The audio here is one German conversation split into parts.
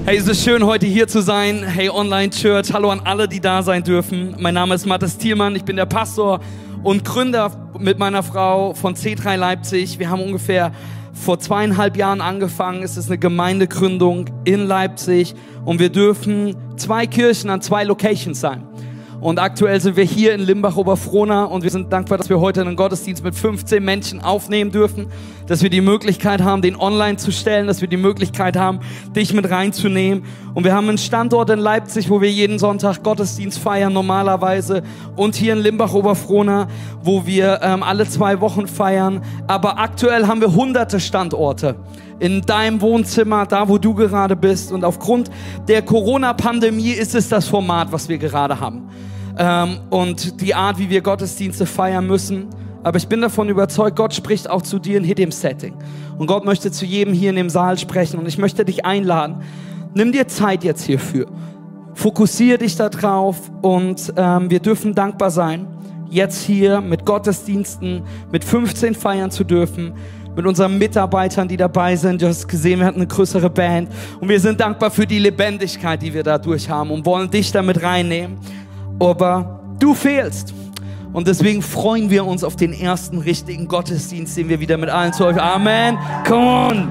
Hey, es ist schön, heute hier zu sein. Hey, Online Church. Hallo an alle, die da sein dürfen. Mein Name ist Mathis Thielmann. Ich bin der Pastor und Gründer mit meiner Frau von C3 Leipzig. Wir haben ungefähr vor 2,5 Jahren angefangen. Es ist eine Gemeindegründung in Leipzig und wir dürfen 2 Kirchen an 2 Locations sein. Und aktuell sind wir hier in Limbach-Oberfrohna und wir sind dankbar, dass wir heute einen Gottesdienst mit 15 Menschen aufnehmen dürfen, dass wir die Möglichkeit haben, den online zu stellen, dass wir die Möglichkeit haben, dich mit reinzunehmen. Und wir haben einen Standort in Leipzig, wo wir jeden Sonntag Gottesdienst feiern normalerweise, und hier in Limbach-Oberfrohna, wo wir alle 2 Wochen feiern. Aber aktuell haben wir hunderte Standorte in deinem Wohnzimmer, da wo du gerade bist. Und aufgrund der Corona-Pandemie ist es das Format, was wir gerade haben. Und die Art, wie wir Gottesdienste feiern müssen. Aber ich bin davon überzeugt, Gott spricht auch zu dir in dem Setting. Und Gott möchte zu jedem hier in dem Saal sprechen. Und ich möchte dich einladen, nimm dir Zeit jetzt hierfür. Fokussiere dich da drauf und wir dürfen dankbar sein, jetzt hier mit Gottesdiensten, mit 15 feiern zu dürfen, mit unseren Mitarbeitern, die dabei sind. Du hast gesehen, wir hatten eine größere Band. Und wir sind dankbar für die Lebendigkeit, die wir dadurch haben und wollen dich damit reinnehmen. Aber du fehlst. Und deswegen freuen wir uns auf den ersten richtigen Gottesdienst, den wir wieder mit allen zu euch. Amen. Come on.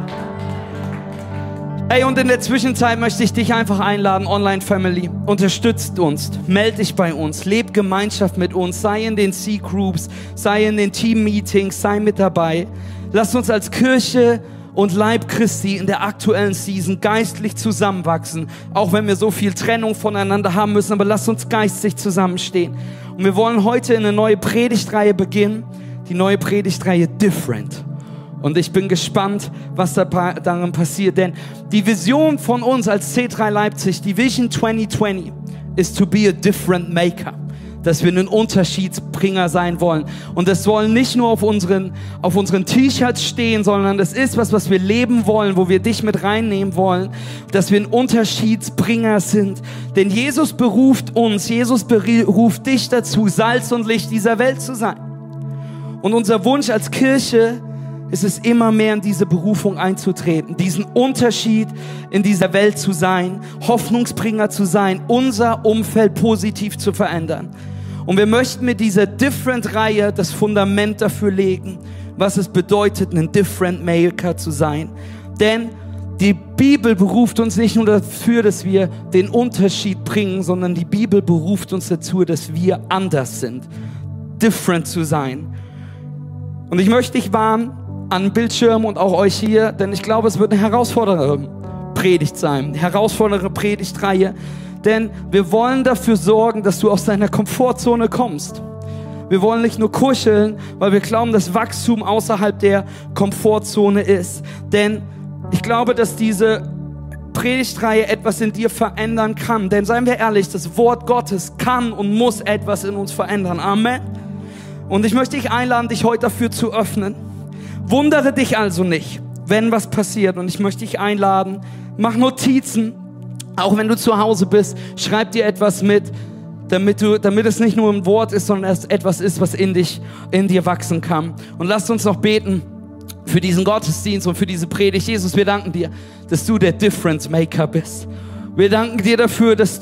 Hey, und in der Zwischenzeit möchte ich dich einfach einladen, Online Family. Unterstützt uns, meld dich bei uns, leb Gemeinschaft mit uns, sei in den C-Groups, sei in den Team-Meetings, sei mit dabei. Lasst uns als Kirche und Leib Christi in der aktuellen Season geistlich zusammenwachsen, auch wenn wir so viel Trennung voneinander haben müssen, aber lasst uns geistlich zusammenstehen. Und wir wollen heute eine neue Predigtreihe beginnen, die neue Predigtreihe Different. Und ich bin gespannt, was darin passiert, denn die Vision von uns als C3 Leipzig, die Vision 2020, ist to be a different maker. Dass wir ein Unterschiedsbringer sein wollen. Und das soll nicht nur auf unseren T-Shirts stehen, sondern das ist was wir leben wollen, wo wir dich mit reinnehmen wollen, dass wir ein Unterschiedsbringer sind. Denn Jesus beruft uns, Jesus beruft dich dazu, Salz und Licht dieser Welt zu sein. Und unser Wunsch als Kirche ist es, immer mehr in diese Berufung einzutreten, diesen Unterschied in dieser Welt zu sein, Hoffnungsbringer zu sein, unser Umfeld positiv zu verändern. Und wir möchten mit dieser Different-Reihe das Fundament dafür legen, was es bedeutet, ein Different Maker zu sein. Denn die Bibel beruft uns nicht nur dafür, dass wir den Unterschied bringen, sondern die Bibel beruft uns dazu, dass wir anders sind, different zu sein. Und ich möchte dich warnen, an Bildschirmen und auch euch hier, denn ich glaube, es wird eine herausfordernde Predigt sein, eine herausfordernde Predigtreihe, denn wir wollen dafür sorgen, dass du aus deiner Komfortzone kommst. Wir wollen nicht nur kuscheln, weil wir glauben, dass Wachstum außerhalb der Komfortzone ist, denn ich glaube, dass diese Predigtreihe etwas in dir verändern kann, denn seien wir ehrlich, das Wort Gottes kann und muss etwas in uns verändern. Amen. Und ich möchte dich einladen, dich heute dafür zu öffnen. Wundere dich also nicht, wenn was passiert. Und ich möchte dich einladen, mach Notizen, auch wenn du zu Hause bist, schreib dir etwas mit, damit es nicht nur ein Wort ist, sondern es etwas ist, was in dir wachsen kann. Und lasst uns noch beten für diesen Gottesdienst und für diese Predigt. Jesus, wir danken dir, dass du der Difference Maker bist. Wir danken dir dafür, dass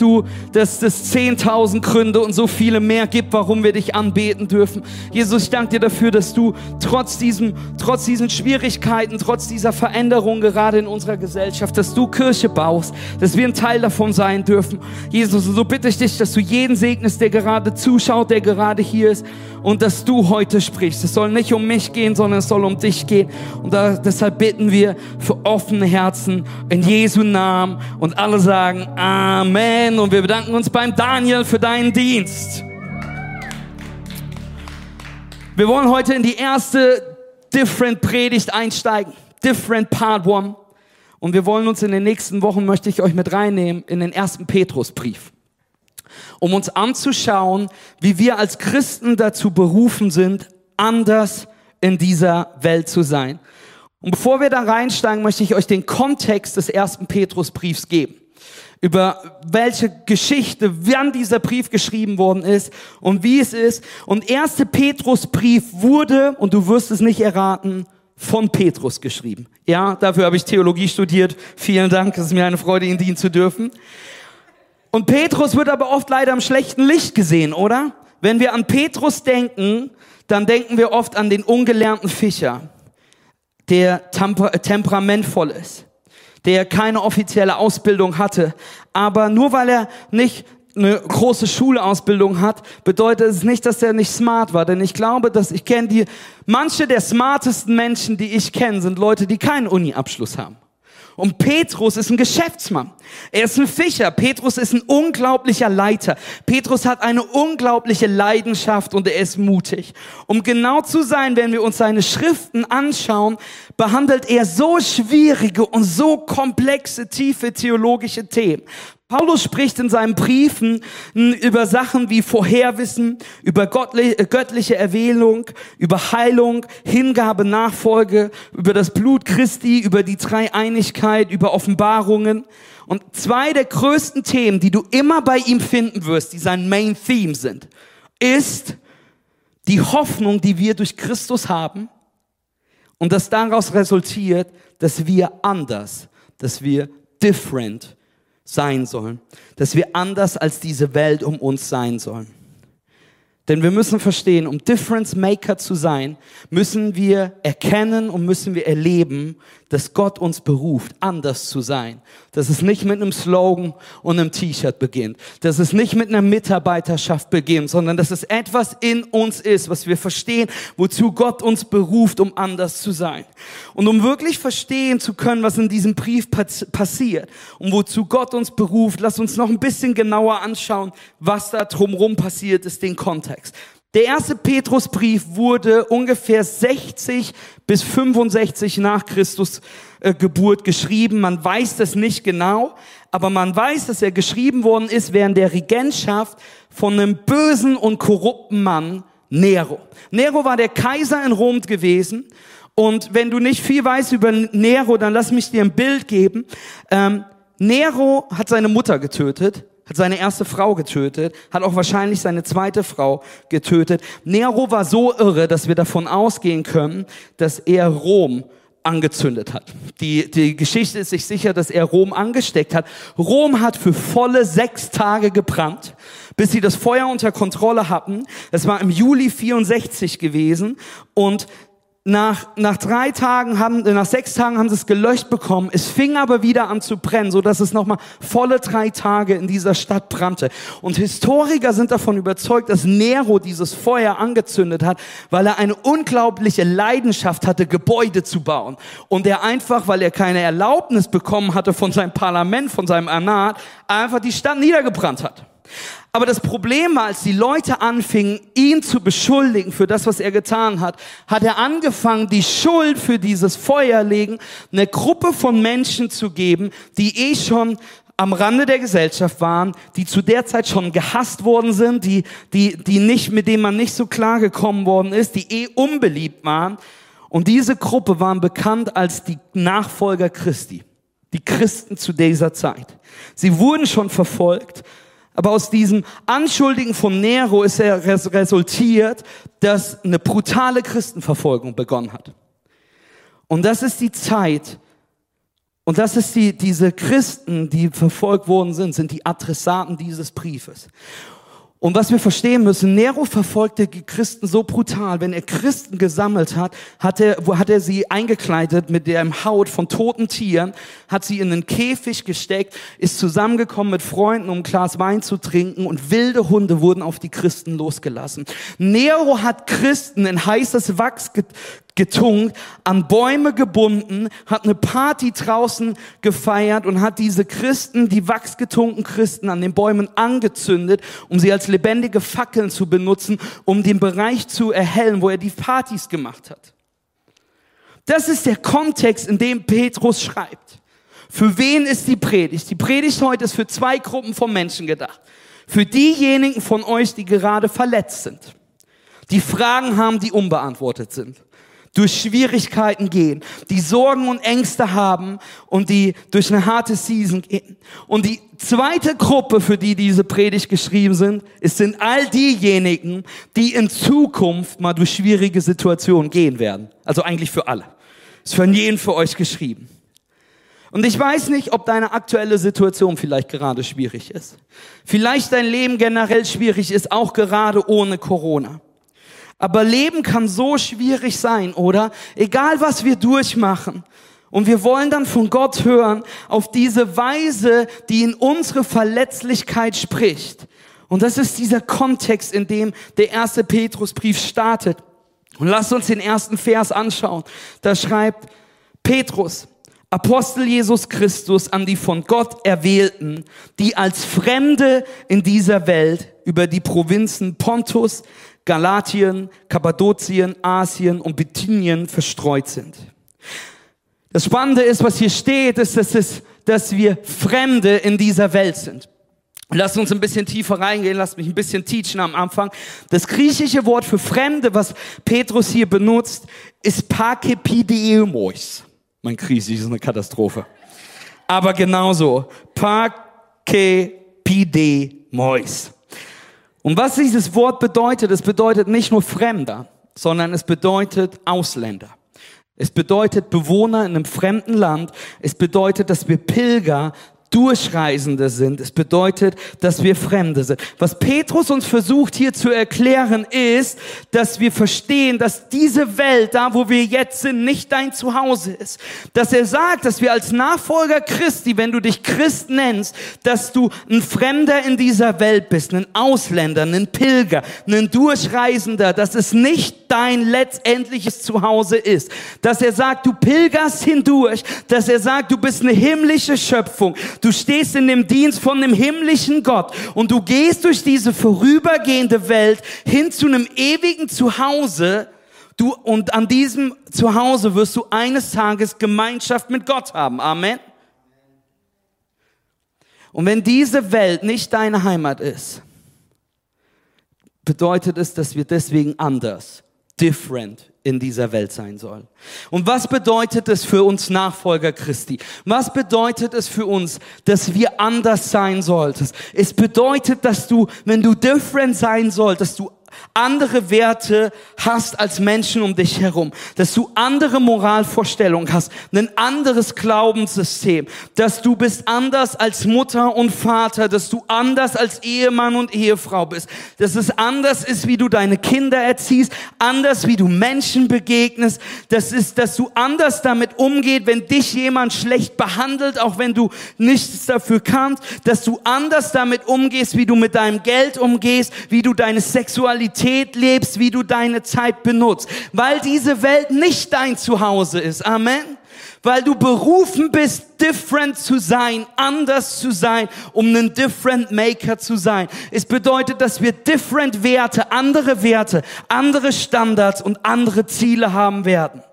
es 10.000 Gründe und so viele mehr gibt, warum wir dich anbeten dürfen. Jesus, ich danke dir dafür, dass du trotz diesen Schwierigkeiten, trotz dieser Veränderung gerade in unserer Gesellschaft, dass du Kirche baust, dass wir ein Teil davon sein dürfen. Jesus, und so bitte ich dich, dass du jeden segnest, der gerade zuschaut, der gerade hier ist, und dass du heute sprichst. Es soll nicht um mich gehen, sondern es soll um dich gehen. Und deshalb bitten wir für offene Herzen in Jesu Namen, und alle sagen Amen. Und wir bedanken uns beim Daniel für deinen Dienst. Wir wollen heute in die erste Different Predigt einsteigen. Different Part 1. Und wir wollen uns in den nächsten Wochen, möchte ich euch mit reinnehmen, in den 1. Petrusbrief. Um uns anzuschauen, wie wir als Christen dazu berufen sind, anders in dieser Welt zu sein. Und bevor wir da reinsteigen, möchte ich euch den Kontext des 1. Petrusbriefs geben. Über welche Geschichte, wann dieser Brief geschrieben worden ist und wie es ist. Und 1. Petrusbrief wurde, und du wirst es nicht erraten, von Petrus geschrieben. Ja, dafür habe ich Theologie studiert. Vielen Dank, es ist mir eine Freude, Ihnen dienen zu dürfen. Und Petrus wird aber oft leider im schlechten Licht gesehen, oder? Wenn wir an Petrus denken, dann denken wir oft an den ungelernten Fischer, der temperamentvoll ist, der keine offizielle Ausbildung hatte. Aber nur weil er nicht eine große Schulausbildung hat, bedeutet es nicht, dass er nicht smart war. Denn ich glaube, manche der smartesten Menschen, die ich kenne, sind Leute, die keinen Uni-Abschluss haben. Und Petrus ist ein Geschäftsmann. Er ist ein Fischer. Petrus ist ein unglaublicher Leiter. Petrus hat eine unglaubliche Leidenschaft und er ist mutig. Um genau zu sein, wenn wir uns seine Schriften anschauen, behandelt er so schwierige und so komplexe, tiefe theologische Themen. Paulus spricht in seinen Briefen über Sachen wie Vorherwissen, über göttliche Erwählung, über Heilung, Hingabe, Nachfolge, über das Blut Christi, über die Dreieinigkeit, über Offenbarungen. Und zwei der größten Themen, die du immer bei ihm finden wirst, die sein Main Theme sind, ist die Hoffnung, die wir durch Christus haben und das daraus resultiert, dass wir anders, dass wir different sein sollen, dass wir anders als diese Welt um uns sein sollen. Denn wir müssen verstehen, um Difference Maker zu sein, müssen wir erkennen und müssen wir erleben, dass Gott uns beruft, anders zu sein. Dass es nicht mit einem Slogan und einem T-Shirt beginnt. Dass es nicht mit einer Mitarbeiterschaft beginnt, sondern dass es etwas in uns ist, was wir verstehen, wozu Gott uns beruft, um anders zu sein. Und um wirklich verstehen zu können, was in diesem Brief passiert und wozu Gott uns beruft, lass uns noch ein bisschen genauer anschauen, was da drumherum passiert ist, den Kontext. Der erste Petrusbrief wurde ungefähr 60 bis 65 nach Christus Geburt geschrieben. Man weiß das nicht genau, aber man weiß, dass er geschrieben worden ist während der Regentschaft von einem bösen und korrupten Mann, Nero. Nero war der Kaiser in Rom gewesen. Und wenn du nicht viel weißt über Nero, dann lass mich dir ein Bild geben. Nero hat seine Mutter getötet. Hat seine erste Frau getötet, hat auch wahrscheinlich seine zweite Frau getötet. Nero war so irre, dass wir davon ausgehen können, dass er Rom angezündet hat. Die Geschichte ist sich sicher, dass er Rom angesteckt hat. Rom hat für volle 6 Tage gebrannt, bis sie das Feuer unter Kontrolle hatten. Das war im Juli 64 gewesen und nach 6 Tagen haben sie es gelöscht bekommen. Es fing aber wieder an zu brennen, so dass es nochmal volle 3 Tage in dieser Stadt brannte. Und Historiker sind davon überzeugt, dass Nero dieses Feuer angezündet hat, weil er eine unglaubliche Leidenschaft hatte, Gebäude zu bauen. Und er einfach, weil er keine Erlaubnis bekommen hatte von seinem Parlament, von seinem Anat, einfach die Stadt niedergebrannt hat. Aber das Problem war, als die Leute anfingen, ihn zu beschuldigen für das, was er getan hat, hat er angefangen, die Schuld für dieses Feuerlegen einer Gruppe von Menschen zu geben, die schon am Rande der Gesellschaft waren, die zu der Zeit schon gehasst worden sind, die nicht, mit denen man nicht so klar gekommen worden ist, die unbeliebt waren. Und diese Gruppe waren bekannt als die Nachfolger Christi, die Christen zu dieser Zeit. Sie wurden schon verfolgt. Aber aus diesem Anschuldigen von Nero ist resultiert, dass eine brutale Christenverfolgung begonnen hat. Und das ist die Zeit, und das ist diese Christen, die verfolgt worden sind die Adressaten dieses Briefes. Und was wir verstehen müssen, Nero verfolgte die Christen so brutal. Wenn er Christen gesammelt hat, hat er sie eingekleidet mit der Haut von toten Tieren, hat sie in einen Käfig gesteckt, ist zusammengekommen mit Freunden, um ein Glas Wein zu trinken und wilde Hunde wurden auf die Christen losgelassen. Nero hat Christen in heißes Wachs getunkt, an Bäume gebunden, hat eine Party draußen gefeiert und hat diese Christen, die wachsgetunkenen Christen, an den Bäumen angezündet, um sie als lebendige Fackeln zu benutzen, um den Bereich zu erhellen, wo er die Partys gemacht hat. Das ist der Kontext, in dem Petrus schreibt. Für wen ist die Predigt? Die Predigt heute ist für 2 Gruppen von Menschen gedacht. Für diejenigen von euch, die gerade verletzt sind, die Fragen haben, die unbeantwortet sind, durch Schwierigkeiten gehen, die Sorgen und Ängste haben und die durch eine harte Season gehen. Und die zweite Gruppe, für die diese Predigt geschrieben sind all diejenigen, die in Zukunft mal durch schwierige Situationen gehen werden. Also eigentlich für alle. ist von jedem für euch geschrieben. Und ich weiß nicht, ob deine aktuelle Situation vielleicht gerade schwierig ist. Vielleicht dein Leben generell schwierig ist, auch gerade ohne Corona. Aber Leben kann so schwierig sein, oder? Egal, was wir durchmachen. Und wir wollen dann von Gott hören, auf diese Weise, die in unsere Verletzlichkeit spricht. Und das ist dieser Kontext, in dem der 1. Petrusbrief startet. Und lasst uns den ersten Vers anschauen. Da schreibt Petrus: Apostel Jesus Christus an die von Gott Erwählten, die als Fremde in dieser Welt über die Provinzen Pontus, Galatien, Kappadokien, Asien und Bithynien verstreut sind. Das Spannende ist, was hier steht, ist, dass wir Fremde in dieser Welt sind. Lasst uns ein bisschen tiefer reingehen, lasst mich ein bisschen teachen am Anfang. Das griechische Wort für Fremde, was Petrus hier benutzt, ist Parkepidemois. Mein Griechisch ist eine Katastrophe. Aber genauso. Parkepidemois. Und was dieses Wort bedeutet, es bedeutet nicht nur Fremder, sondern es bedeutet Ausländer. Es bedeutet Bewohner in einem fremden Land. Es bedeutet, dass wir Pilger, Durchreisende sind. Es bedeutet, dass wir Fremde sind. Was Petrus uns versucht hier zu erklären ist, dass wir verstehen, dass diese Welt, da wo wir jetzt sind, nicht dein Zuhause ist. Dass er sagt, dass wir als Nachfolger Christi, wenn du dich Christ nennst, dass du ein Fremder in dieser Welt bist, ein Ausländer, ein Pilger, ein Durchreisender, dass es nicht dein letztendliches Zuhause ist. Dass er sagt, du pilgerst hindurch, dass er sagt, du bist eine himmlische Schöpfung. Du stehst in dem Dienst von dem himmlischen Gott und du gehst durch diese vorübergehende Welt hin zu einem ewigen Zuhause. Und an diesem Zuhause wirst du eines Tages Gemeinschaft mit Gott haben. Amen. Und wenn diese Welt nicht deine Heimat ist, bedeutet es, dass wir deswegen anders, different in dieser Welt sein sollen. Und was bedeutet es für uns Nachfolger Christi? Was bedeutet es für uns, dass wir anders sein sollten? Es bedeutet, dass du, wenn du different sein solltest, dass du andere Werte hast als Menschen um dich herum, dass du andere Moralvorstellungen hast, ein anderes Glaubenssystem, dass du bist anders als Mutter und Vater, dass du anders als Ehemann und Ehefrau bist, dass es anders ist, wie du deine Kinder erziehst, anders wie du Menschen begegnest, dass du anders damit umgehst, wenn dich jemand schlecht behandelt, auch wenn du nichts dafür kannst, dass du anders damit umgehst, wie du mit deinem Geld umgehst, wie du deine Sexualität lebst, wie du deine Zeit benutzt. Weil diese Welt nicht dein Zuhause ist. Amen. Weil du berufen bist, different zu sein, anders zu sein, um ein different maker zu sein. Es bedeutet, dass wir different Werte, andere Standards und andere Ziele haben werden.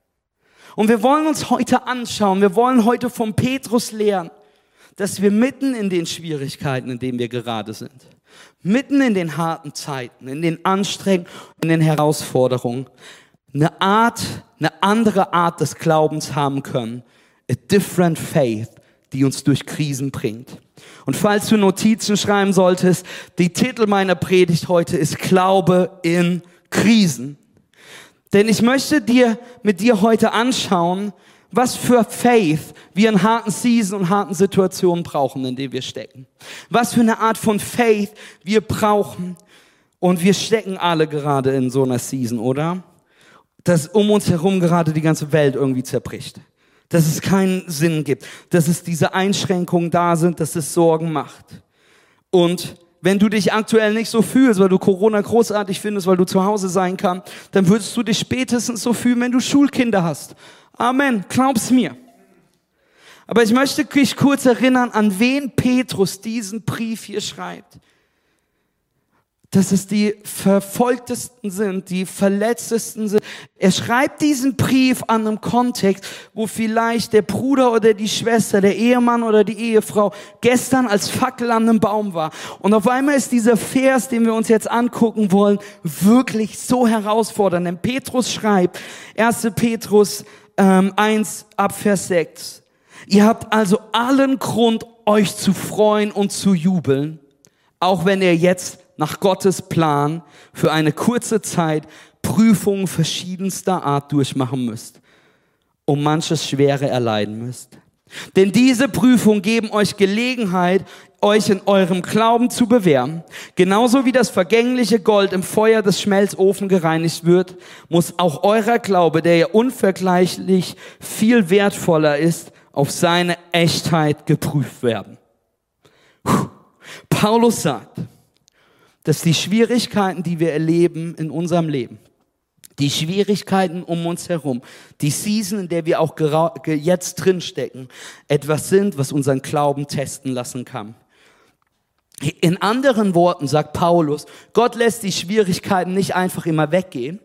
Und wir wollen uns heute anschauen, wir wollen heute von Petrus lernen, dass wir mitten in den Schwierigkeiten, in denen wir gerade sind, mitten in den harten Zeiten, in den Anstrengungen, in den Herausforderungen, eine andere Art des Glaubens haben können. A different faith, die uns durch Krisen bringt. Und falls du Notizen schreiben solltest, die Titel meiner Predigt heute ist Glaube in Krisen. Denn ich möchte mit dir heute anschauen, was für Faith wir in harten Season und harten Situationen brauchen, in denen wir stecken. Was für eine Art von Faith wir brauchen. Und wir stecken alle gerade in so einer Season, oder? Dass um uns herum gerade die ganze Welt irgendwie zerbricht. Dass es keinen Sinn gibt. Dass es diese Einschränkungen da sind, dass es Sorgen macht. Und wenn du dich aktuell nicht so fühlst, weil du Corona großartig findest, weil du zu Hause sein kannst, dann würdest du dich spätestens so fühlen, wenn du Schulkinder hast. Amen, glaub's mir. Aber ich möchte dich kurz erinnern, an wen Petrus diesen Brief hier schreibt. Dass es die Verfolgtesten sind, die Verletztesten sind. Er schreibt diesen Brief an einem Kontext, wo vielleicht der Bruder oder die Schwester, der Ehemann oder die Ehefrau gestern als Fackel an einem Baum war. Und auf einmal ist dieser Vers, den wir uns jetzt angucken wollen, wirklich so herausfordernd. Denn Petrus schreibt, 1. Petrus 1 ab Vers 6. Ihr habt also allen Grund, euch zu freuen und zu jubeln, auch wenn ihr jetzt nach Gottes Plan für eine kurze Zeit Prüfungen verschiedenster Art durchmachen müsst. um manches Schwere erleiden müsst. Denn diese Prüfungen geben euch Gelegenheit, euch in eurem Glauben zu bewähren. Genauso wie das vergängliche Gold im Feuer des Schmelzofens gereinigt wird, muss auch euer Glaube, der ja unvergleichlich viel wertvoller ist, auf seine Echtheit geprüft werden. Paulus sagt, dass die Schwierigkeiten, die wir erleben in unserem Leben, die Schwierigkeiten um uns herum, die Season, in der wir auch jetzt drinstecken, etwas sind, was unseren Glauben testen lassen kann. In anderen Worten sagt Paulus, Gott lässt die Schwierigkeiten nicht einfach immer weggehen,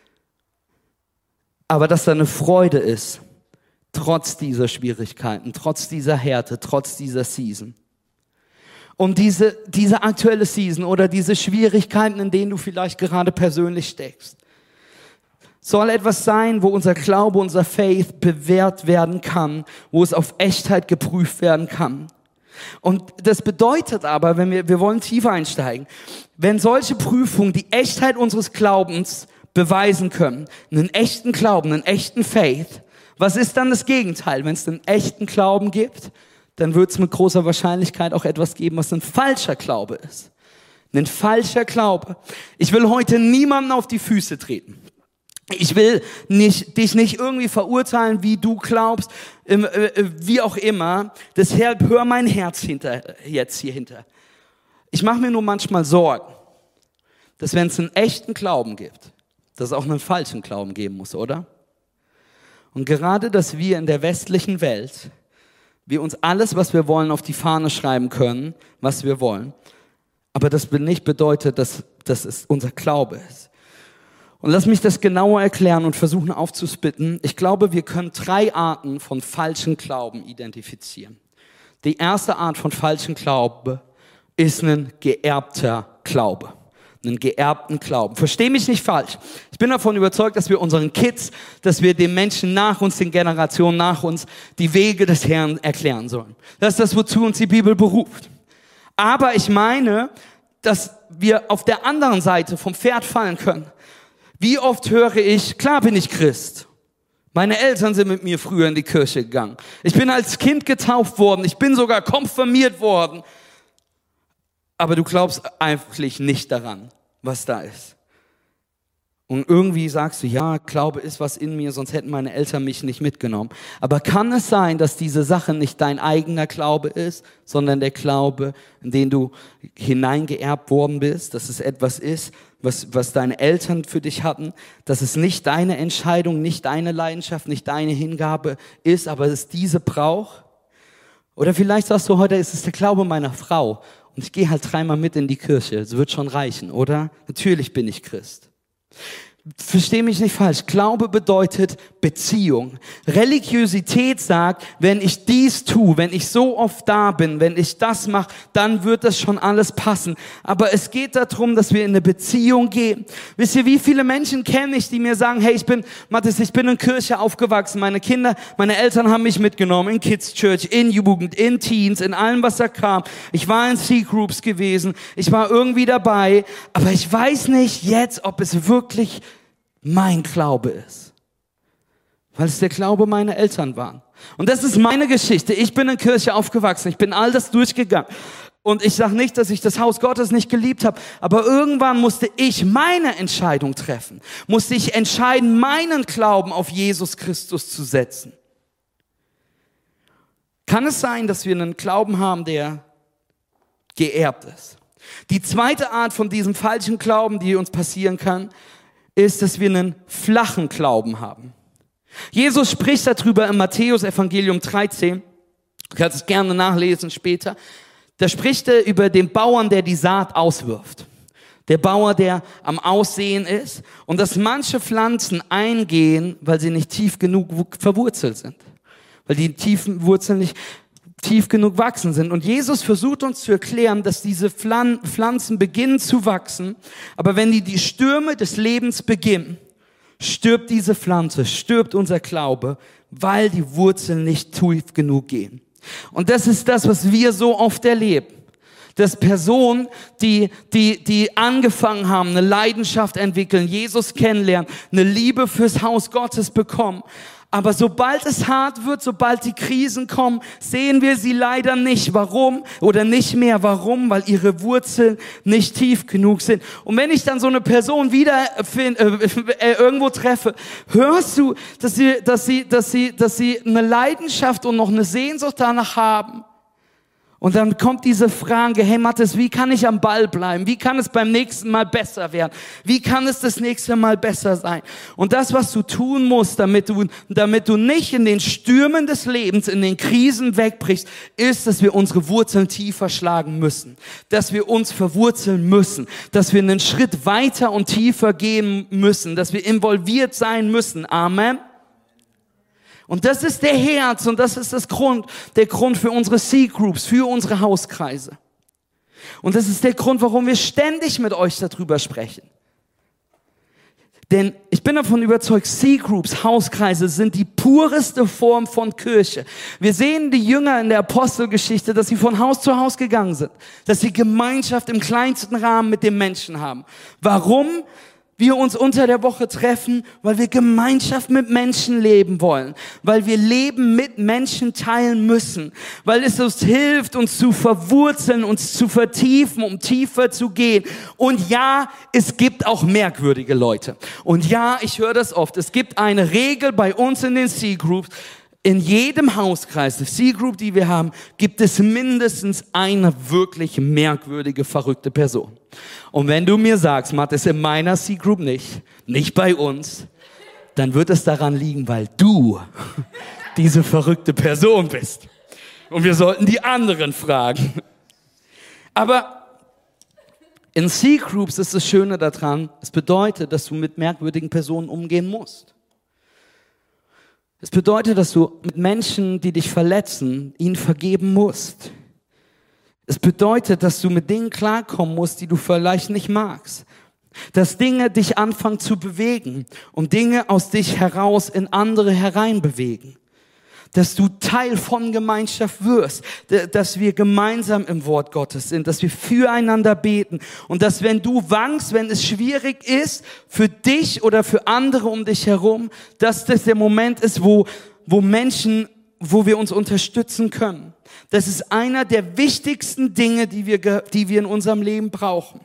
aber dass da eine Freude ist, trotz dieser Schwierigkeiten, trotz dieser Härte, trotz dieser Season. Und diese aktuelle Season oder diese Schwierigkeiten, in denen du vielleicht gerade persönlich steckst, soll etwas sein, wo unser Glaube, unser Faith bewährt werden kann, wo es auf Echtheit geprüft werden kann. Und das bedeutet aber, wenn wir wollen tiefer einsteigen, wenn solche Prüfungen die Echtheit unseres Glaubens beweisen können, einen echten Glauben, einen echten Faith, was ist dann das Gegenteil? Wenn es einen echten Glauben gibt, dann wird es mit großer Wahrscheinlichkeit auch etwas geben, was ein falscher Glaube ist. Ein falscher Glaube. Ich will heute niemanden auf die Füße treten. Ich will dich nicht irgendwie verurteilen, wie du glaubst, wie auch immer. Deshalb hör mein Herz jetzt hier hinter. Ich mache mir nur manchmal Sorgen, dass wenn es einen echten Glauben gibt, dass es auch einen falschen Glauben geben muss, oder? Und gerade, dass wir in der westlichen Welt, wir uns alles, was wir wollen, auf die Fahne schreiben können, was wir wollen. Aber das nicht bedeutet, dass es unser Glaube ist. Und lass mich das genauer erklären und versuchen aufzusplitten. Ich glaube, wir können 3 Arten von falschen Glauben identifizieren. Die erste Art von falschen Glaube ist ein geerbter Glaube. Einen geerbten Glauben. Versteh mich nicht falsch. Ich bin davon überzeugt, dass wir unseren Kids, dass wir den Menschen nach uns, den Generationen nach uns, die Wege des Herrn erklären sollen. Das ist das, wozu uns die Bibel beruft. Aber ich meine, dass wir auf der anderen Seite vom Pferd fallen können. Wie oft höre ich, klar bin ich Christ. Meine Eltern sind mit mir früher in die Kirche gegangen. Ich bin als Kind getauft worden. Ich bin sogar konfirmiert worden. Aber du glaubst eigentlich nicht daran, was da ist. Und irgendwie sagst du, ja, Glaube ist was in mir, sonst hätten meine Eltern mich nicht mitgenommen. Aber kann es sein, dass diese Sache nicht dein eigener Glaube ist, sondern der Glaube, in den du hineingeerbt worden bist, dass es etwas ist, was deine Eltern für dich hatten, dass es nicht deine Entscheidung, nicht deine Leidenschaft, nicht deine Hingabe ist, aber es diese braucht? Oder vielleicht sagst du heute, es ist der Glaube meiner Frau und ich gehe halt 3-mal mit in die Kirche, es wird schon reichen, oder? Natürlich bin ich Christ. Versteh mich nicht falsch. Glaube bedeutet Beziehung. Religiosität sagt, wenn ich dies tue, wenn ich so oft da bin, wenn ich das mache, dann wird das schon alles passen. Aber es geht darum, dass wir in eine Beziehung gehen. Wisst ihr, wie viele Menschen kenne ich, die mir sagen, hey, ich bin in Kirche aufgewachsen. Meine Eltern haben mich mitgenommen in Kids Church, in Jugend, in Teens, in allem, was da kam. Ich war in C-Groups gewesen. Ich war irgendwie dabei. Aber ich weiß nicht jetzt, ob es wirklich mein Glaube ist. Weil es der Glaube meiner Eltern war. Und das ist meine Geschichte. Ich bin in Kirche aufgewachsen. Ich bin all das durchgegangen. Und ich sage nicht, dass ich das Haus Gottes nicht geliebt habe. Aber irgendwann musste ich meine Entscheidung treffen. Musste ich entscheiden, meinen Glauben auf Jesus Christus zu setzen. Kann es sein, dass wir einen Glauben haben, der geerbt ist? Die zweite Art von diesem falschen Glauben, die uns passieren kann, ist, dass wir einen flachen Glauben haben. Jesus spricht darüber im Matthäus-Evangelium 13. Du kannst es gerne nachlesen später. Da spricht er über den Bauern, der die Saat auswirft. Der Bauer, der am Aussehen ist. Und dass manche Pflanzen eingehen, weil sie nicht tief genug verwurzelt sind. Weil die tiefen Wurzeln nicht tief genug wachsen sind. Und Jesus versucht uns zu erklären, dass diese Pflanzen beginnen zu wachsen, aber wenn die Stürme des Lebens beginnen, stirbt diese Pflanze, stirbt unser Glaube, weil die Wurzeln nicht tief genug gehen. Und das ist das, was wir so oft erleben. Dass Personen, die angefangen haben, eine Leidenschaft entwickeln, Jesus kennenlernen, eine Liebe fürs Haus Gottes bekommen, Aber sobald es hart wird, sobald die Krisen kommen, sehen wir sie leider nicht. Warum? Oder nicht mehr. Warum? Weil ihre Wurzeln nicht tief genug sind. Und wenn ich dann so eine Person wieder irgendwo treffe, hörst du, dass sie eine Leidenschaft und noch eine Sehnsucht danach haben. Und dann kommt diese Frage, hey Mathis, wie kann ich am Ball bleiben? Wie kann es beim nächsten Mal besser werden? Wie kann es das nächste Mal besser sein? Und das, was du tun musst, damit du nicht in den Stürmen des Lebens, in den Krisen wegbrichst, ist, dass wir unsere Wurzeln tiefer schlagen müssen. Dass wir uns verwurzeln müssen. Dass wir einen Schritt weiter und tiefer gehen müssen. Dass wir involviert sein müssen. Amen. Und das ist der Herz und das ist der Grund für unsere C-Groups, für unsere Hauskreise. Und das ist der Grund, warum wir ständig mit euch darüber sprechen. Denn ich bin davon überzeugt, C-Groups, Hauskreise sind die pureste Form von Kirche. Wir sehen die Jünger in der Apostelgeschichte, dass sie von Haus zu Haus gegangen sind, dass sie Gemeinschaft im kleinsten Rahmen mit den Menschen haben. Warum? Wir uns unter der Woche treffen, weil wir Gemeinschaft mit Menschen leben wollen, weil wir Leben mit Menschen teilen müssen, weil es uns hilft, uns zu verwurzeln, uns zu vertiefen, um tiefer zu gehen. Und ja, es gibt auch merkwürdige Leute. Und ja, ich höre das oft. Es gibt eine Regel bei uns in den C-Groups. In jedem Hauskreis, der C-Group, die wir haben, gibt es mindestens eine wirklich merkwürdige, verrückte Person. Und wenn du mir sagst, Matt, ist in meiner C-Group nicht bei uns, dann wird es daran liegen, weil du diese verrückte Person bist. Und wir sollten die anderen fragen. Aber in C-Groups ist das Schöne daran, es bedeutet, dass du mit merkwürdigen Personen umgehen musst. Es bedeutet, dass du mit Menschen, die dich verletzen, ihnen vergeben musst. Es bedeutet, dass du mit Dingen klarkommen musst, die du vielleicht nicht magst. Dass Dinge dich anfangen zu bewegen und Dinge aus dich heraus in andere hereinbewegen. Dass du Teil von Gemeinschaft wirst, dass wir gemeinsam im Wort Gottes sind, dass wir füreinander beten und dass wenn du wankst, wenn es schwierig ist für dich oder für andere um dich herum, dass das der Moment ist, wo wir uns unterstützen können. Das ist einer der wichtigsten Dinge, die wir in unserem Leben brauchen.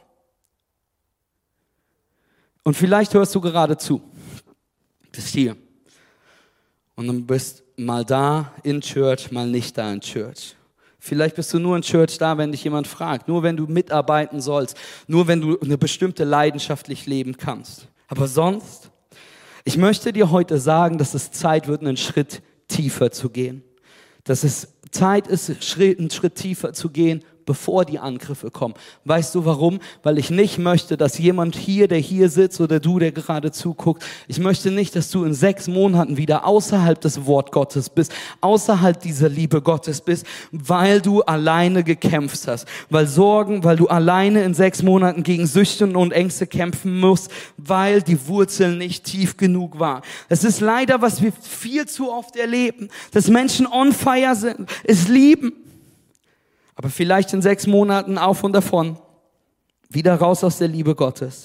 Und vielleicht hörst du gerade zu, bist hier und du bist mal da in Church, mal nicht da in Church. Vielleicht bist du nur in Church da, wenn dich jemand fragt, nur wenn du mitarbeiten sollst, nur wenn du eine bestimmte leidenschaftlich leben kannst. Aber sonst, ich möchte dir heute sagen, dass es Zeit wird, einen Schritt tiefer zu gehen. Dass es Zeit ist, einen Schritt tiefer zu gehen, bevor die Angriffe kommen. Weißt du warum? Weil ich nicht möchte, dass jemand hier, der hier sitzt oder du, der gerade zuguckt, ich möchte nicht, dass du in 6 Monaten wieder außerhalb des Wort Gottes bist, außerhalb dieser Liebe Gottes bist, weil du alleine gekämpft hast, weil du alleine in 6 Monaten gegen Süchte und Ängste kämpfen musst, weil die Wurzel nicht tief genug war. Es ist leider, was wir viel zu oft erleben, dass Menschen on fire sind, es lieben, aber vielleicht in 6 Monaten auf und davon, wieder raus aus der Liebe Gottes,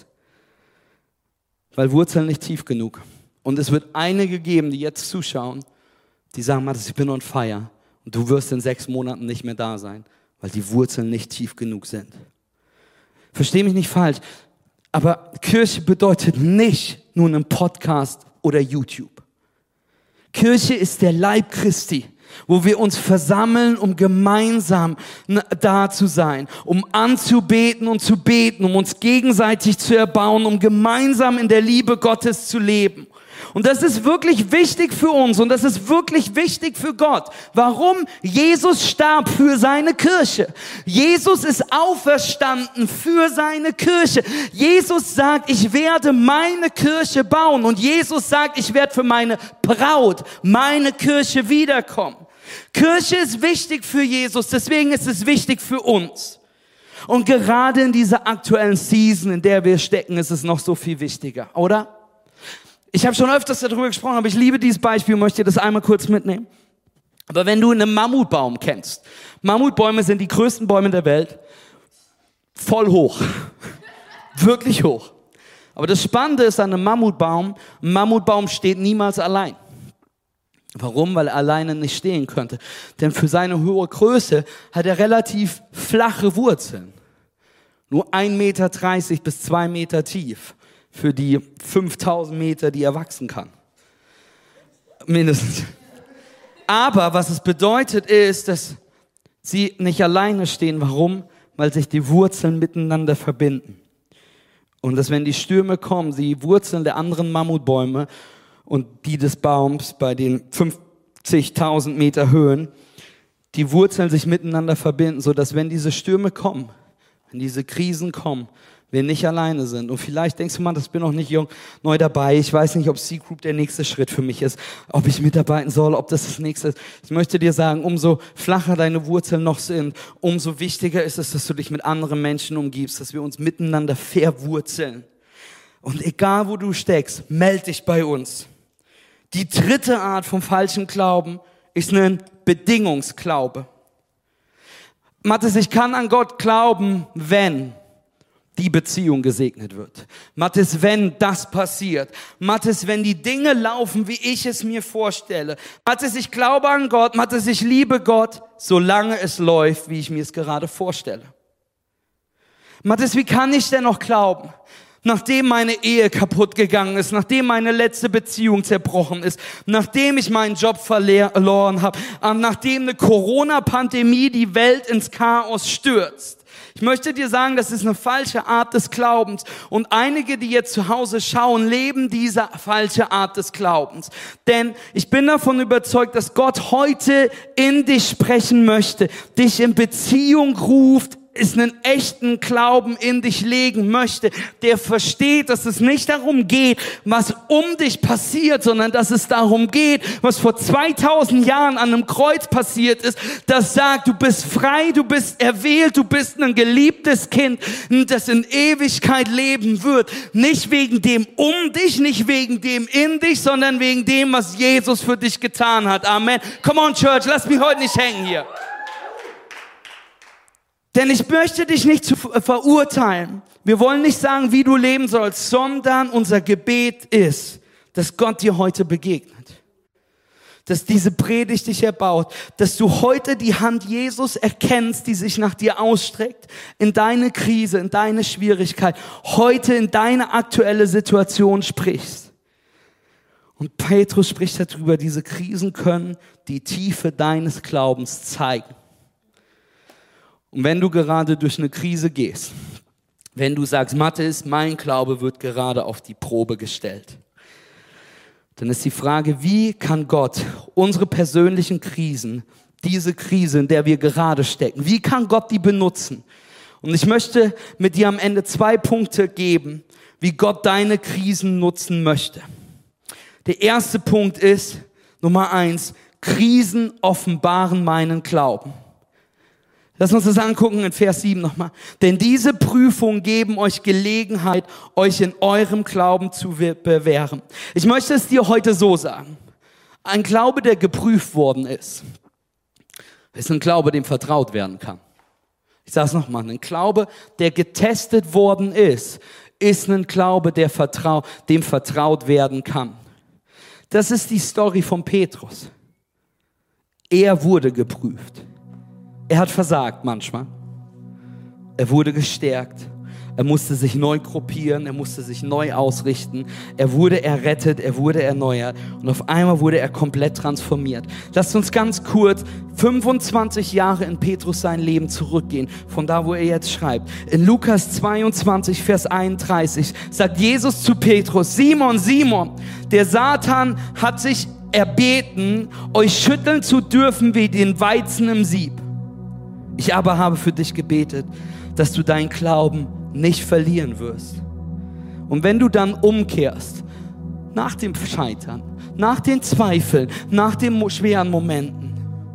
weil Wurzeln nicht tief genug. Und es wird einige geben, die jetzt zuschauen, die sagen, Matthias, ich bin on fire und du wirst in 6 Monaten nicht mehr da sein, weil die Wurzeln nicht tief genug sind. Versteh mich nicht falsch, aber Kirche bedeutet nicht nur einen Podcast oder YouTube. Kirche ist der Leib Christi, wo wir uns versammeln, um gemeinsam da zu sein, um anzubeten und zu beten, um uns gegenseitig zu erbauen, um gemeinsam in der Liebe Gottes zu leben. Und das ist wirklich wichtig für uns und das ist wirklich wichtig für Gott. Warum? Jesus starb für seine Kirche. Jesus ist auferstanden für seine Kirche. Jesus sagt, ich werde meine Kirche bauen. Und Jesus sagt, ich werde für meine Braut, meine Kirche wiederkommen. Kirche ist wichtig für Jesus, deswegen ist es wichtig für uns. Und gerade in dieser aktuellen Season, in der wir stecken, ist es noch so viel wichtiger, oder? Ich habe schon öfters darüber gesprochen, aber ich liebe dieses Beispiel und möchte das einmal kurz mitnehmen. Aber wenn du einen Mammutbaum kennst, Mammutbäume sind die größten Bäume der Welt, voll hoch, wirklich hoch. Aber das Spannende ist an einem Mammutbaum, ein Mammutbaum steht niemals allein. Warum? Weil er alleine nicht stehen könnte. Denn für seine hohe Größe hat er relativ flache Wurzeln. Nur 1,30 Meter bis 2 Meter tief für die 5000 Meter, die er wachsen kann. Mindestens. Aber was es bedeutet ist, dass sie nicht alleine stehen. Warum? Weil sich die Wurzeln miteinander verbinden. Und dass wenn die Stürme kommen, die Wurzeln der anderen Mammutbäume und die des Baums bei den 50.000 Meter Höhen, die Wurzeln sich miteinander verbinden, sodass wenn diese Stürme kommen, wenn diese Krisen kommen, wir nicht alleine sind. Und vielleicht denkst du, Mann, das bin noch nicht neu dabei. Ich weiß nicht, ob C-Group der nächste Schritt für mich ist, ob ich mitarbeiten soll, ob das nächste ist. Ich möchte dir sagen, umso flacher deine Wurzeln noch sind, umso wichtiger ist es, dass du dich mit anderen Menschen umgibst, dass wir uns miteinander verwurzeln. Und egal, wo du steckst, melde dich bei uns. Die dritte Art vom falschen Glauben ist ein Bedingungsglaube. Mathis, ich kann an Gott glauben, wenn die Beziehung gesegnet wird. Mathis, wenn das passiert. Mathis, wenn die Dinge laufen, wie ich es mir vorstelle. Mathis, ich glaube an Gott. Mathis, ich liebe Gott, solange es läuft, wie ich mir es gerade vorstelle. Mathis, wie kann ich denn noch glauben? Nachdem meine Ehe kaputt gegangen ist, nachdem meine letzte Beziehung zerbrochen ist, nachdem ich meinen Job verloren habe, nachdem eine Corona-Pandemie die Welt ins Chaos stürzt. Ich möchte dir sagen, das ist eine falsche Art des Glaubens. Und einige, die jetzt zu Hause schauen, leben diese falsche Art des Glaubens. Denn ich bin davon überzeugt, dass Gott heute in dich sprechen möchte, dich in Beziehung ruft, ist einen echten Glauben in dich legen möchte, der versteht, dass es nicht darum geht, was um dich passiert, sondern dass es darum geht, was vor 2000 Jahren an einem Kreuz passiert ist, das sagt, du bist frei, du bist erwählt, du bist ein geliebtes Kind, das in Ewigkeit leben wird. Nicht wegen dem um dich, nicht wegen dem in dich, sondern wegen dem, was Jesus für dich getan hat. Amen. Come on, Church, lass mich heute nicht hängen hier. Denn ich möchte dich nicht verurteilen. Wir wollen nicht sagen, wie du leben sollst, sondern unser Gebet ist, dass Gott dir heute begegnet. Dass diese Predigt dich erbaut, dass du heute die Hand Jesus erkennst, die sich nach dir ausstreckt, in deine Krise, in deine Schwierigkeit, heute in deine aktuelle Situation sprichst. Und Petrus spricht darüber, diese Krisen können die Tiefe deines Glaubens zeigen. Und wenn du gerade durch eine Krise gehst, wenn du sagst, Mathis, mein Glaube wird gerade auf die Probe gestellt, dann ist die Frage, wie kann Gott unsere persönlichen Krisen, diese Krise, in der wir gerade stecken, wie kann Gott die benutzen? Und ich möchte mit dir am Ende 2 Punkte geben, wie Gott deine Krisen nutzen möchte. Der erste Punkt ist, Nummer 1, Krisen offenbaren meinen Glauben. Lass uns das angucken in Vers 7 nochmal. Denn diese Prüfungen geben euch Gelegenheit, euch in eurem Glauben zu bewähren. Ich möchte es dir heute so sagen. Ein Glaube, der geprüft worden ist ein Glaube, dem vertraut werden kann. Ich sage es nochmal. Ein Glaube, der getestet worden ist ein Glaube, dem vertraut werden kann. Das ist die Story von Petrus. Er wurde geprüft. Er hat versagt manchmal. Er wurde gestärkt. Er musste sich neu gruppieren. Er musste sich neu ausrichten. Er wurde errettet. Er wurde erneuert. Und auf einmal wurde er komplett transformiert. Lasst uns ganz kurz 25 Jahre in Petrus sein Leben zurückgehen. Von da, wo er jetzt schreibt. In Lukas 22, Vers 31 sagt Jesus zu Petrus, Simon, Simon, der Satan hat sich erbeten, euch schütteln zu dürfen wie den Weizen im Sieb. Ich aber habe für dich gebetet, dass du deinen Glauben nicht verlieren wirst. Und wenn du dann umkehrst, nach dem Scheitern, nach den Zweifeln, nach den schweren Momenten,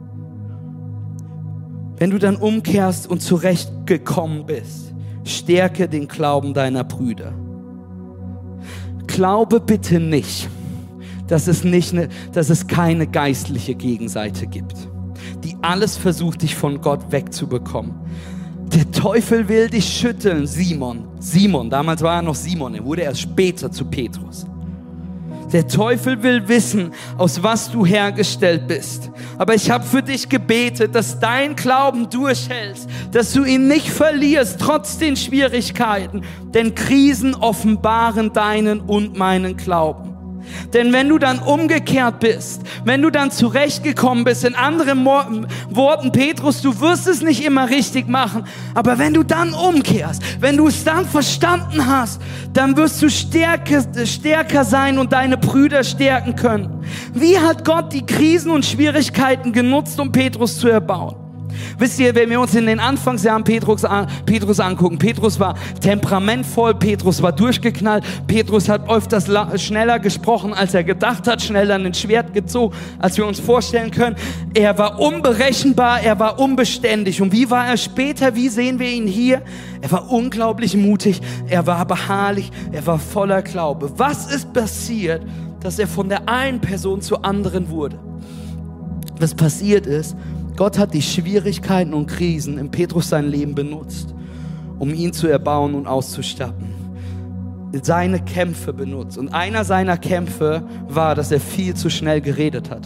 wenn du dann umkehrst und zurechtgekommen bist, stärke den Glauben deiner Brüder. Glaube bitte nicht, dass es keine geistliche Gegenseite gibt, die alles versucht, dich von Gott wegzubekommen. Der Teufel will dich schütteln, Simon. Simon, damals war er noch Simon, er wurde erst später zu Petrus. Der Teufel will wissen, aus was du hergestellt bist. Aber ich habe für dich gebetet, dass dein Glauben durchhältst, dass du ihn nicht verlierst, trotz den Schwierigkeiten. Denn Krisen offenbaren deinen und meinen Glauben. Denn wenn du dann umgekehrt bist, wenn du dann zurechtgekommen bist, in anderen Worten, Petrus, du wirst es nicht immer richtig machen, aber wenn du dann umkehrst, wenn du es dann verstanden hast, dann wirst du stärker sein und deine Brüder stärken können. Wie hat Gott die Krisen und Schwierigkeiten genutzt, um Petrus zu erbauen? Wisst ihr, wenn wir uns in den Anfangsjahren Petrus angucken, Petrus war temperamentvoll, Petrus war durchgeknallt, Petrus hat öfters schneller gesprochen, als er gedacht hat, schneller ein Schwert gezogen, als wir uns vorstellen können. Er war unberechenbar, er war unbeständig. Und wie war er später? Wie sehen wir ihn hier? Er war unglaublich mutig, er war beharrlich, er war voller Glaube. Was ist passiert, dass er von der einen Person zur anderen wurde? Was passiert ist, Gott hat die Schwierigkeiten und Krisen in Petrus sein Leben benutzt, um ihn zu erbauen und auszustatten. Seine Kämpfe benutzt. Und einer seiner Kämpfe war, dass er viel zu schnell geredet hat.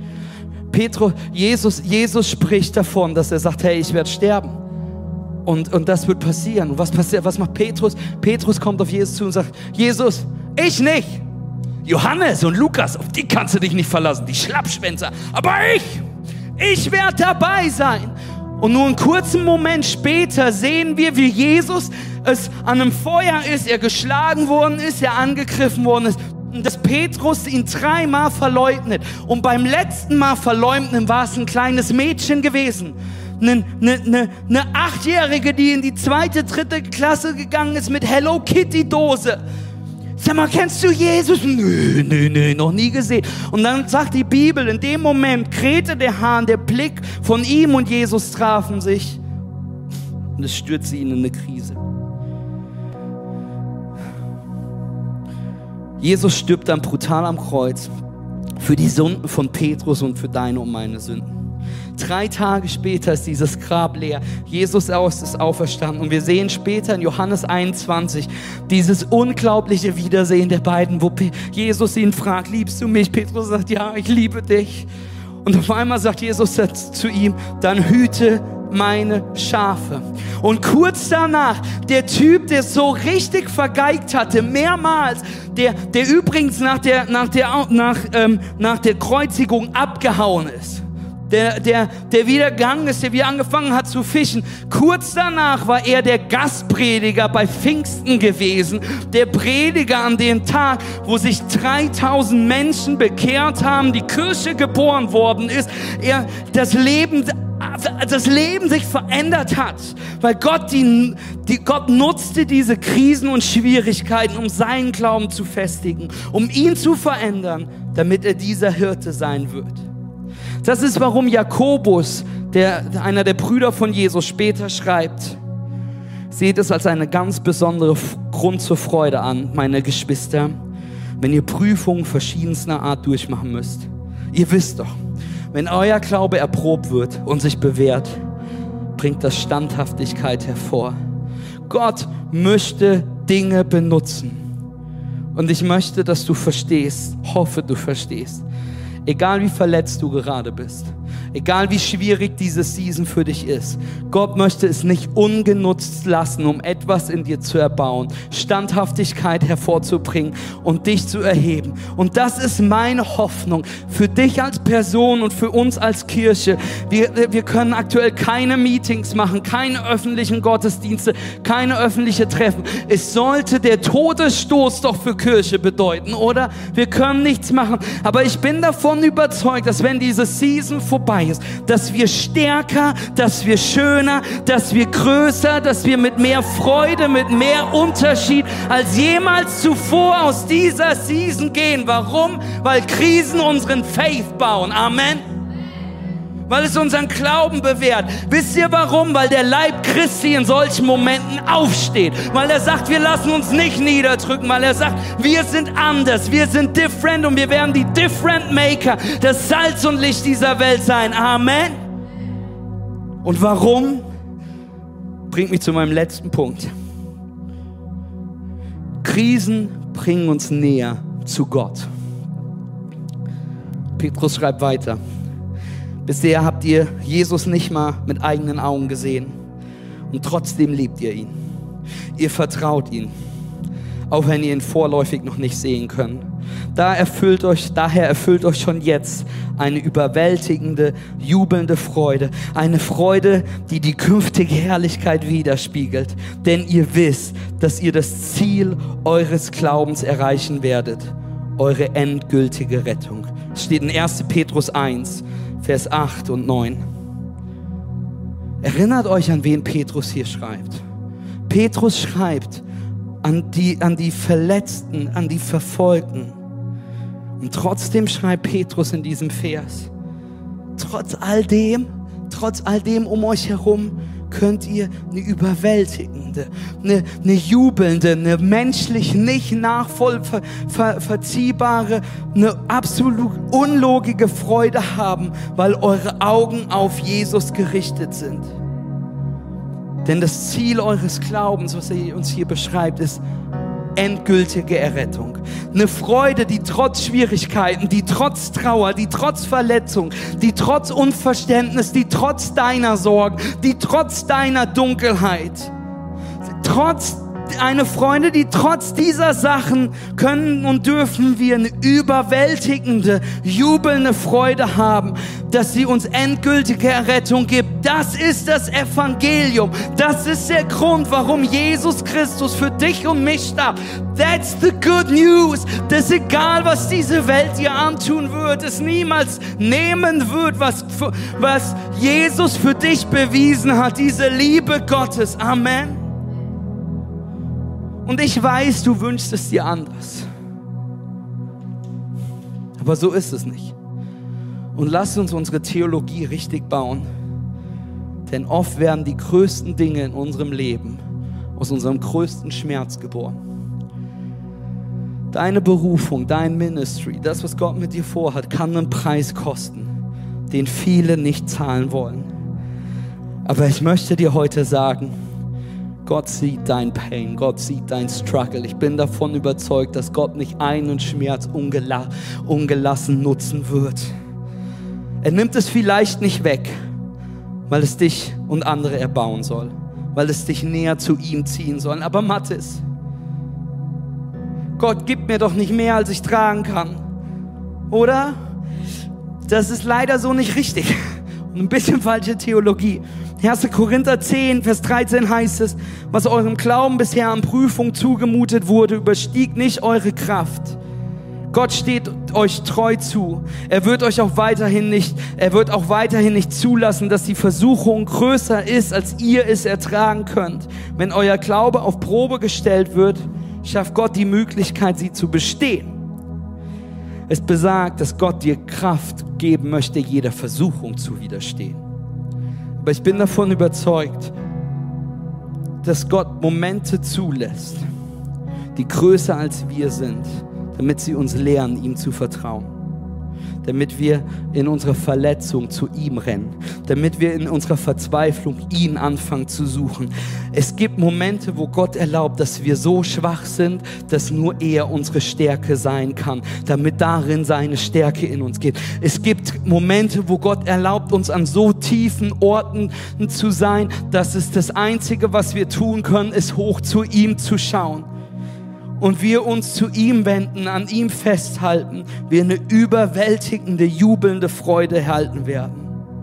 Jesus spricht davon, dass er sagt, hey, ich werde sterben. Und das wird passieren. Und was passiert? Was macht Petrus? Petrus kommt auf Jesus zu und sagt, Jesus, ich nicht. Johannes und Lukas, auf die kannst du dich nicht verlassen, die Schlappschwänzer. Aber ich werde dabei sein. Und nur einen kurzen Moment später sehen wir, wie Jesus es an einem Feuer ist, er geschlagen worden ist, er angegriffen worden ist. Und dass Petrus ihn 3-mal verleugnet. Und beim letzten Mal verleugnen war es ein kleines Mädchen gewesen. Eine 8-Jährige, die in die 2., 3. Klasse gegangen ist mit Hello Kitty Dose. Sag mal, kennst du Jesus? Nö, noch nie gesehen. Und dann sagt die Bibel, in dem Moment krähte der Hahn, der Blick von ihm und Jesus trafen sich und es stürzte ihn in eine Krise. Jesus stirbt dann brutal am Kreuz für die Sünden von Petrus und für deine und meine Sünden. 3 Tage später ist dieses Grab leer. Jesus ist auferstanden. Und wir sehen später in Johannes 21 dieses unglaubliche Wiedersehen der beiden, wo Jesus ihn fragt, liebst du mich? Petrus sagt, ja, ich liebe dich. Und auf einmal sagt Jesus zu ihm, dann hüte meine Schafe. Und kurz danach, der Typ, der so richtig vergeigt hatte, mehrmals, der übrigens nach der Kreuzigung abgehauen ist, der wieder gegangen ist, der wieder angefangen hat zu fischen. Kurz danach war er der Gastprediger bei Pfingsten gewesen, der Prediger an dem Tag, wo sich 3000 Menschen bekehrt haben, die Kirche geboren worden ist, das Leben sich verändert hat, weil Gott nutzte diese Krisen und Schwierigkeiten, um seinen Glauben zu festigen, um ihn zu verändern, damit er dieser Hirte sein wird. Das ist, warum Jakobus, einer der Brüder von Jesus, später schreibt, seht es als eine ganz besondere Grund zur Freude an, meine Geschwister, wenn ihr Prüfungen verschiedenster Art durchmachen müsst. Ihr wisst doch, wenn euer Glaube erprobt wird und sich bewährt, bringt das Standhaftigkeit hervor. Gott möchte Dinge benutzen. Und ich möchte, dass du verstehst, hoffe, du verstehst. Egal wie verletzt du gerade bist, egal wie schwierig diese Season für dich ist, Gott möchte es nicht ungenutzt lassen, um etwas in dir zu erbauen, Standhaftigkeit hervorzubringen und dich zu erheben. Und das ist meine Hoffnung für dich als Person und für uns als Kirche. Wir können aktuell keine Meetings machen, keine öffentlichen Gottesdienste, keine öffentliche Treffen. Es sollte der Todesstoß doch für Kirche bedeuten, oder? Wir können nichts machen, aber ich bin davon überzeugt, dass wenn diese Season vorbei ist, dass wir stärker, dass wir schöner, dass wir größer, dass wir mit mehr Freude, mit mehr Unterschied als jemals zuvor aus dieser Season gehen. Warum? Weil Krisen unseren Faith bauen. Amen. Weil es unseren Glauben bewährt. Wisst ihr warum? Weil der Leib Christi in solchen Momenten aufsteht. Weil er sagt, wir lassen uns nicht niederdrücken. Weil er sagt, wir sind anders, wir sind different und wir werden die Different Maker, das Salz und Licht dieser Welt sein. Amen. Und warum? Bringt mich zu meinem letzten Punkt. Krisen bringen uns näher zu Gott. Petrus schreibt weiter. Bisher habt ihr Jesus nicht mal mit eigenen Augen gesehen. Und trotzdem liebt ihr ihn. Ihr vertraut ihn, auch wenn ihr ihn vorläufig noch nicht sehen könnt. Daher erfüllt euch schon jetzt eine überwältigende, jubelnde Freude. Eine Freude, die die künftige Herrlichkeit widerspiegelt. Denn ihr wisst, dass ihr das Ziel eures Glaubens erreichen werdet. Eure endgültige Rettung. Es steht in 1. Petrus 1, Vers 8 und 9. Erinnert euch, an wen Petrus hier schreibt. Petrus schreibt an die Verletzten, an die Verfolgten. Und trotzdem schreibt Petrus in diesem Vers, trotz all dem um euch herum, könnt ihr eine überwältigende, eine jubelnde, eine menschlich nicht nachvollziehbare, eine absolut unlogige Freude haben, weil eure Augen auf Jesus gerichtet sind. Denn das Ziel eures Glaubens, was er uns hier beschreibt, ist endgültige Errettung. Eine Freude, die trotz Schwierigkeiten, die trotz Trauer, die trotz Verletzung, die trotz Unverständnis, die trotz deiner Sorgen, die trotz deiner Dunkelheit, eine Freude, die trotz dieser Sachen können und dürfen wir eine überwältigende, jubelnde Freude haben, dass sie uns endgültige Errettung gibt. Das ist das Evangelium. Das ist der Grund, warum Jesus Christus für dich und mich starb. That's the good news. Dass egal, was diese Welt dir antun wird, es niemals nehmen wird, was Jesus für dich bewiesen hat. Diese Liebe Gottes. Amen. Und ich weiß, du wünschst es dir anders. Aber so ist es nicht. Und lass uns unsere Theologie richtig bauen. Denn oft werden die größten Dinge in unserem Leben aus unserem größten Schmerz geboren. Deine Berufung, dein Ministry, das, was Gott mit dir vorhat, kann einen Preis kosten, den viele nicht zahlen wollen. Aber ich möchte dir heute sagen, Gott sieht dein Pain, Gott sieht dein Struggle. Ich bin davon überzeugt, dass Gott nicht einen Schmerz ungelassen nutzen wird. Er nimmt es vielleicht nicht weg, weil es dich und andere erbauen soll, weil es dich näher zu ihm ziehen soll. Aber Mathis, Gott gibt mir doch nicht mehr, als ich tragen kann. Oder? Das ist leider so nicht richtig. Und ein bisschen falsche Theologie. 1. Korinther 10, Vers 13 heißt es, was eurem Glauben bisher an Prüfung zugemutet wurde, überstieg nicht eure Kraft. Gott steht euch treu zu. Er wird auch weiterhin nicht zulassen, dass die Versuchung größer ist, als ihr es ertragen könnt. Wenn euer Glaube auf Probe gestellt wird, schafft Gott die Möglichkeit, sie zu bestehen. Es besagt, dass Gott dir Kraft geben möchte, jeder Versuchung zu widerstehen. Aber ich bin davon überzeugt, dass Gott Momente zulässt, die größer als wir sind, damit sie uns lehren, ihm zu vertrauen. Damit wir in unserer Verletzung zu ihm rennen. Damit wir in unserer Verzweiflung ihn anfangen zu suchen. Es gibt Momente, wo Gott erlaubt, dass wir so schwach sind, dass nur er unsere Stärke sein kann. Damit darin seine Stärke in uns geht. Es gibt Momente, wo Gott erlaubt, uns an so tiefen Orten zu sein, dass es das Einzige, was wir tun können, ist hoch zu ihm zu schauen. Und wir uns zu ihm wenden, an ihm festhalten, wir eine überwältigende, jubelnde Freude erhalten werden.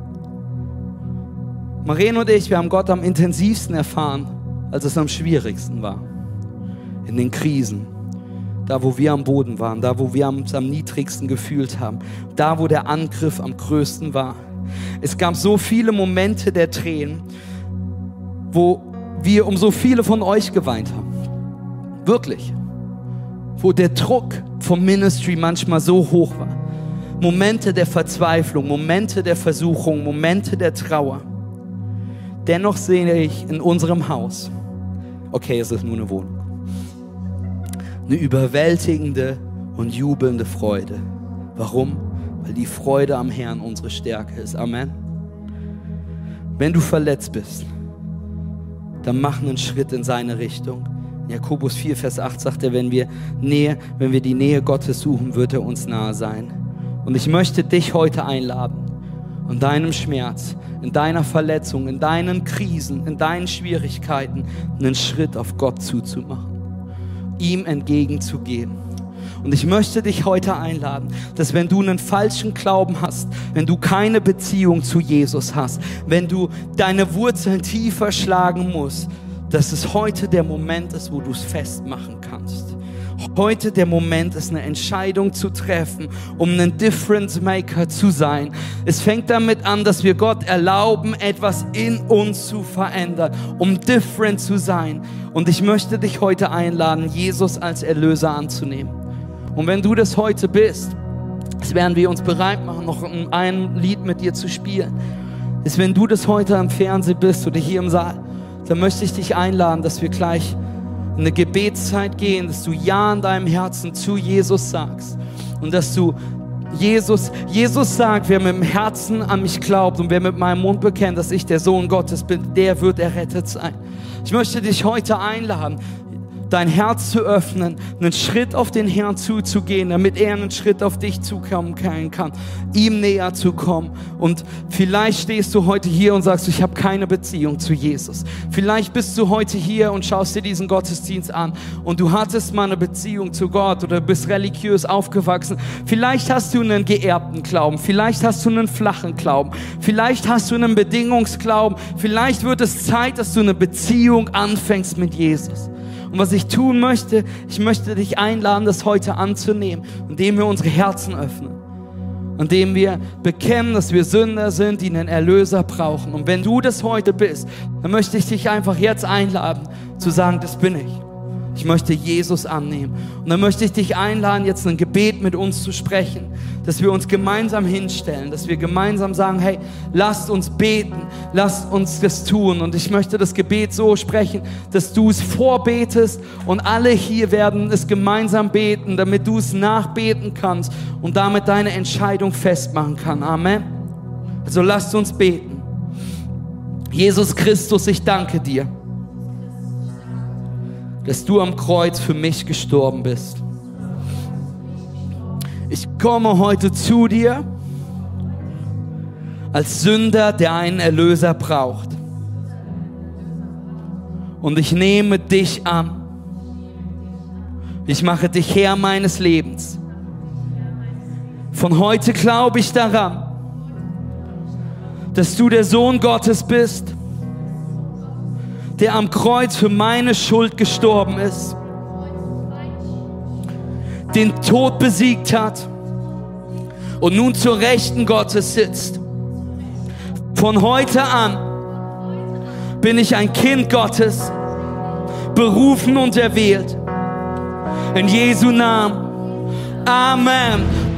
Maren und ich, wir haben Gott am intensivsten erfahren, als es am schwierigsten war. In den Krisen, da wo wir am Boden waren, da wo wir uns am niedrigsten gefühlt haben, da wo der Angriff am größten war. Es gab so viele Momente der Tränen, wo wir um so viele von euch geweint haben. Wirklich. Wo der Druck vom Ministry manchmal so hoch war. Momente der Verzweiflung, Momente der Versuchung, Momente der Trauer. Dennoch sehe ich in unserem Haus, okay, es ist nur eine Wohnung, eine überwältigende und jubelnde Freude. Warum? Weil die Freude am Herrn unsere Stärke ist. Amen. Wenn du verletzt bist, dann mach einen Schritt in seine Richtung. Jakobus 4, Vers 8 sagt er, wenn wir die Nähe Gottes suchen, wird er uns nahe sein. Und ich möchte dich heute einladen, in deinem Schmerz, in deiner Verletzung, in deinen Krisen, in deinen Schwierigkeiten einen Schritt auf Gott zuzumachen, ihm entgegenzugehen. Und ich möchte dich heute einladen, dass wenn du einen falschen Glauben hast, wenn du keine Beziehung zu Jesus hast, wenn du deine Wurzeln tiefer schlagen musst, dass es heute der Moment ist, wo du es festmachen kannst. Heute der Moment ist, eine Entscheidung zu treffen, um ein Difference Maker zu sein. Es fängt damit an, dass wir Gott erlauben, etwas in uns zu verändern, um different zu sein. Und ich möchte dich heute einladen, Jesus als Erlöser anzunehmen. Und wenn du das heute bist, das werden wir uns bereit machen, noch ein Lied mit dir zu spielen. Ist, wenn du das heute am Fernsehen bist oder hier im Saal, dann möchte ich dich einladen, dass wir gleich in eine Gebetszeit gehen, dass du Ja in deinem Herzen zu Jesus sagst und dass du Jesus sagt, wer mit dem Herzen an mich glaubt und wer mit meinem Mund bekennt, dass ich der Sohn Gottes bin, der wird errettet sein. Ich möchte dich heute einladen, dein Herz zu öffnen, einen Schritt auf den Herrn zuzugehen, damit er einen Schritt auf dich zukommen kann, ihm näher zu kommen. Und vielleicht stehst du heute hier und sagst, ich habe keine Beziehung zu Jesus. Vielleicht bist du heute hier und schaust dir diesen Gottesdienst an und du hattest mal eine Beziehung zu Gott oder bist religiös aufgewachsen. Vielleicht hast du einen geerbten Glauben, vielleicht hast du einen flachen Glauben, vielleicht hast du einen Bedingungsglauben, vielleicht wird es Zeit, dass du eine Beziehung anfängst mit Jesus. Und was ich tun möchte, ich möchte dich einladen, das heute anzunehmen, indem wir unsere Herzen öffnen, indem wir bekennen, dass wir Sünder sind, die einen Erlöser brauchen. Und wenn du das heute bist, dann möchte ich dich einfach jetzt einladen, zu sagen, das bin ich. Ich möchte Jesus annehmen. Und dann möchte ich dich einladen, jetzt ein Gebet mit uns zu sprechen, dass wir uns gemeinsam hinstellen, dass wir gemeinsam sagen, hey, lasst uns beten, lasst uns das tun. Und ich möchte das Gebet so sprechen, dass du es vorbetest und alle hier werden es gemeinsam beten, damit du es nachbeten kannst und damit deine Entscheidung festmachen kannst. Amen. Also lasst uns beten. Jesus Christus, ich danke dir, dass du am Kreuz für mich gestorben bist. Ich komme heute zu dir als Sünder, der einen Erlöser braucht. Und ich nehme dich an. Ich mache dich Herr meines Lebens. Von heute glaube ich daran, dass du der Sohn Gottes bist, der am Kreuz für meine Schuld gestorben ist, den Tod besiegt hat und nun zur Rechten Gottes sitzt. Von heute an bin ich ein Kind Gottes, berufen und erwählt. In Jesu Namen. Amen.